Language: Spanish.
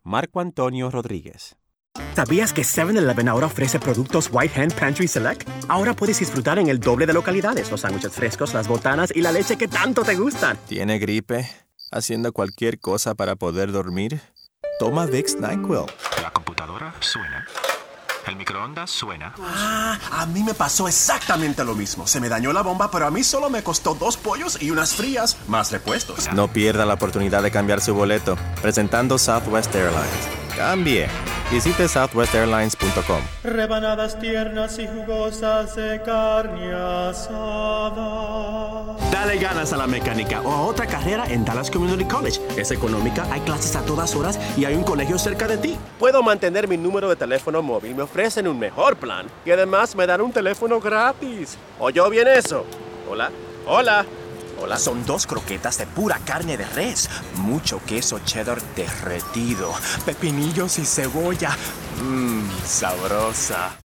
Marco Antonio Rodríguez. ¿Sabías que 7-Eleven ahora ofrece productos White Hand Pantry Select? Ahora puedes disfrutar en el doble de localidades los sándwiches frescos, las botanas y la leche que tanto te gustan. ¿Tiene gripe? ¿Haciendo cualquier cosa para poder dormir? Toma Vicks NyQuil. La computadora suena. El microondas suena. A mí me pasó exactamente lo mismo. Se me dañó la bomba, pero a mí solo me costó 2 pollos y unas frías, más repuestos. No pierda la oportunidad de cambiar su boleto. Presentando Southwest Airlines. ¡Cambie! Visite southwestairlines.com. Rebanadas tiernas y jugosas de carne asada. Dale ganas a la mecánica o a otra carrera en Dallas Community College. Es económica, hay clases a todas horas y hay un colegio cerca de ti. Puedo mantener mi número de teléfono móvil, me ofrecen un mejor plan y además me dan un teléfono gratis. ¿Oyó bien eso? Hola, hola. Hola. Son 2 croquetas de pura carne de res, mucho queso cheddar derretido, pepinillos y cebolla. Sabrosa.